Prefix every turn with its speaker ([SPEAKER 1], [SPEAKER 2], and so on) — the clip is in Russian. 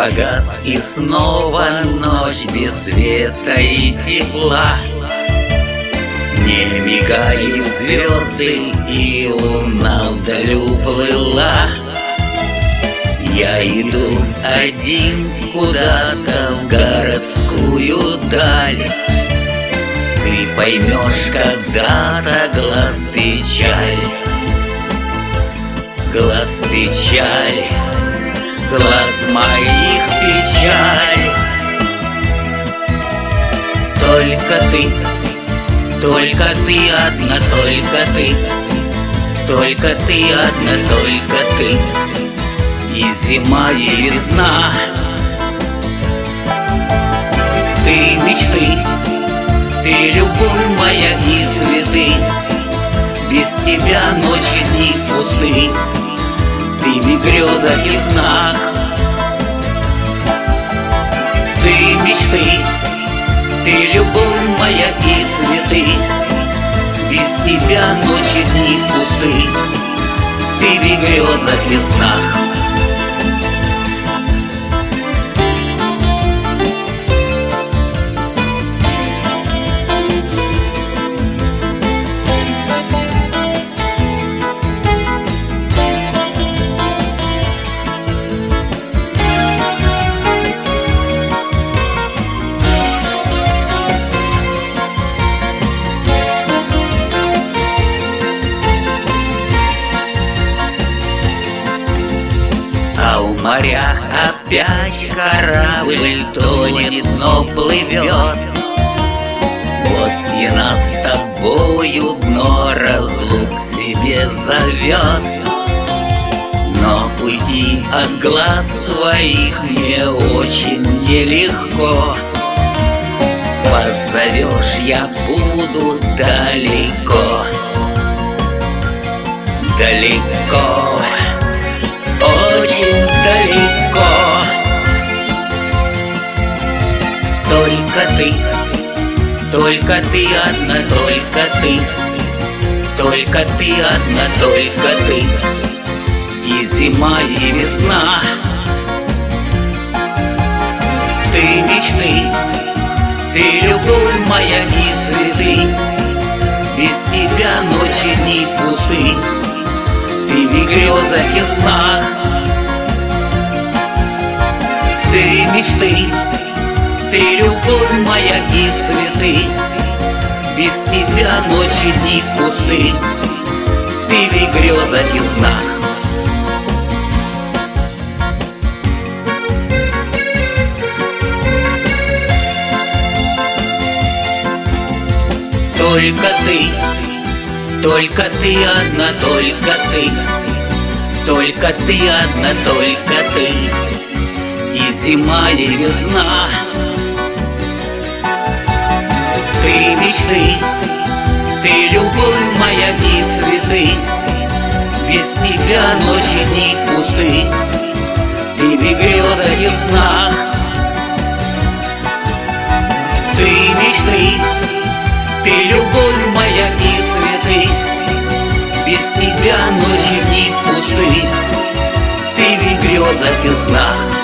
[SPEAKER 1] погас, и снова ночь без света и тепла. Не мигают звезды, и луна вдаль уплыла. Я иду один куда-то в городскую даль. Ты поймешь когда-то глаз печаль, глаз печаль, глаз моих печаль. Только ты одна, только ты одна, только ты. И зима, и весна. Ты мечты, ты любовь моя и цветы. Без тебя ночи дни пусты. Ты в грезах и снах. Ты мечты, ты любовь моя и цветы. Без тебя ночи дни пусты. Ты в грезах и снах. В морях опять корабль тонет, но плывет. Вот и нас с тобою дно разлук себе зовет. Но уйти от глаз твоих мне очень нелегко. Позовешь, я буду далеко, далеко, очень далеко. Только ты одна, только ты одна, только ты. И зима, и весна. Ты мечты, ты любовь моя и цветы. Без тебя ночи дни пусты. Ты в грезах и снах. Ты мечты, ты любовь моя и цветы. Без тебя ночи дни пусты. Ты в грезах и снах. Только ты одна, только ты одна, только ты. И зима, и весна. Ты мечты, ты любовь моя и цветы. Без тебя ночи дни пусты. Ты в грезах и снах. Ты мечты, ты любовь моя и цветы. Без тебя ночи дни пусты. Ты в грезах и снах.